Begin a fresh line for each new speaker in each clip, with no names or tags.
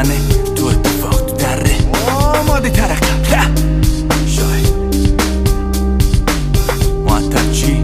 منه تو اتفاق تو دره آماده ترقم شاید معطل چی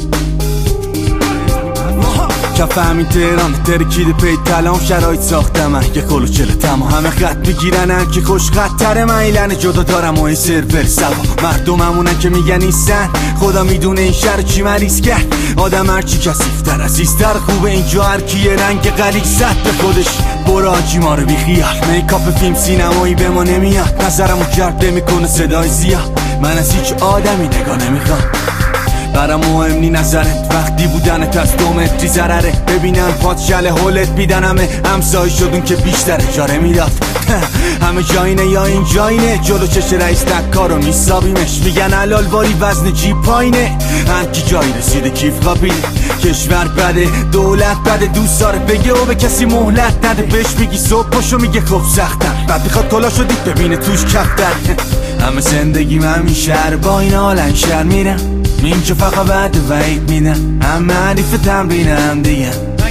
کف همین تهران ترکیده پی تلام شرایط ساختم من یه کلوچله تمام همه خط میگیرنن که خوش خطره من ایلن جدا دارم و این سرور سوا مردممونن که میگن نیستن خدا میدونه این شهر چی مریض کرد آدم هرچی کثیف‌تر عزیزتر خوبه اینجا هر کی یه رنگ غلیظ زد به خودش برو آجی ما رو بیخیال میکاپ فیلم سینمایی به ما نمیاد نظرمو جلب میکنه صدای زیاد من از هیچ آدمی نگاه نمیخوام برام مهم نی نظرت وقتی بودنت از 2 متری ضرره ببینن پات شله هولت بیدن همه همسایی شدون که بیشتر اجاره میداد همه جاینه یا این جاینه جلو چش رئیس دکار رو میسابیمش میگن حلال باری وزن جیب پایینه هرکی جایی رسیده کیف قابیله کشور بده دولت بده دوست داره بگه و به کسی مهلت نده بهش میگی صبح پاشو میگه خب سخت‌تر بعد میخواد کلا شدید ببینه توش کفتر همه زندگی من این شهر با این حالن شهر میرم اینجا فقط بعد وعید میدم همه حریف تمرینم دیگه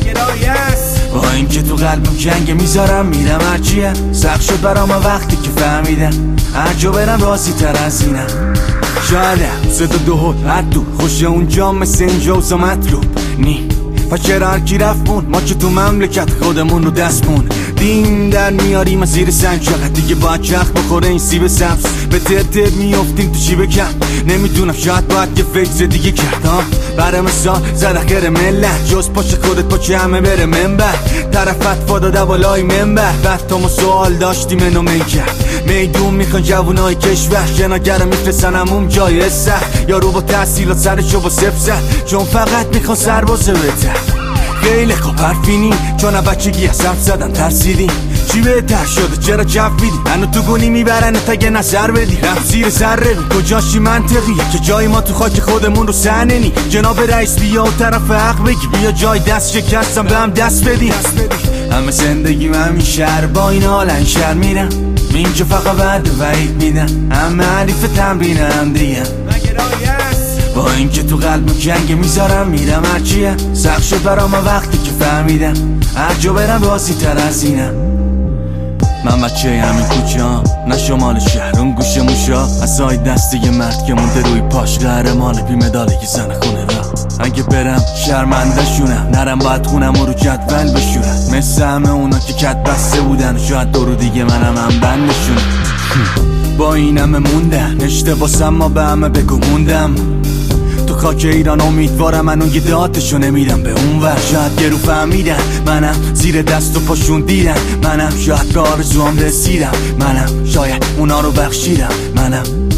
با اینکه تو قلبم جنگ میذارم میرم هرچیه سخت شد برام وقتی که فهمیدم هر جا برم راضی تر از اینم شایدم صدا دو هر دور خوشه اونجا مثل اینجا و مطلوب نی پس چرا هرکی رفتمون ما که تو مملکت خودمون رو دستمون دیم در میاریم از زیر سنجاق دیگه باید چرخ بخوره این سیب سبز به تر میافتیم تو چی بکن نمیدونم شاید باید یه فکر دیگه کرد برای مثال زد اخیر ملت جز پاچه خودت پاچه همه بره منبر طرفت فاداده بالای منبر بعد تا ما سوال داشتیم منو من کرد میدون میخوان جوونای کشور جناگر میفرستن همون جای سخت یارو با تحصیلات سرشو با صفر زد چون فقط میخوان سربازه بهتر خیلی خوب حرفینی چون بچگی از حرف زدن ترسیدیم چی بهتر شده چرا جف بیدی منو تو گونی میبرن تگه نظر بدی رفت زیر سر روی کجاشی منطقیه که جای ما تو خاک خودمون رو سنه نی جناب رئیس بیا و طرف حق بگی بیا جای دست شکستم به هم دست بدی همه زندگی من این شهر با این حالن شهر میرم اینجا فقط بعد وعید میدم همه حریف تمرینم دیگه با اینکه تو قلبم جنگ میذارم میرم هرچیه سخت شد برام وقتی که فهمیدم هر جا برم راضی تر از اینم من بچه همین کوچه هم نه شمال شهر اون گوشه موشا اصای دستی یه مرد که مونده روی پاش قهرمان بی مداله که زن خونه را اگه برم شرمنده شونم نرم باید خونم رو جدول بشورم مثل همه اونا که کت بسته بودن شاید دورو دیگه منم هم بندشون با این همه موندن اشتباسم ما به همه بگو موندم تو خاک ایران امیدوارم من اون یه داتشو نمیدم به اون ور شاید یه رو فهمیدن منم زیر دست و پاشون دیدن منم شاید به آرزوام رسیدم منم شاید اونا رو بخشیدم منم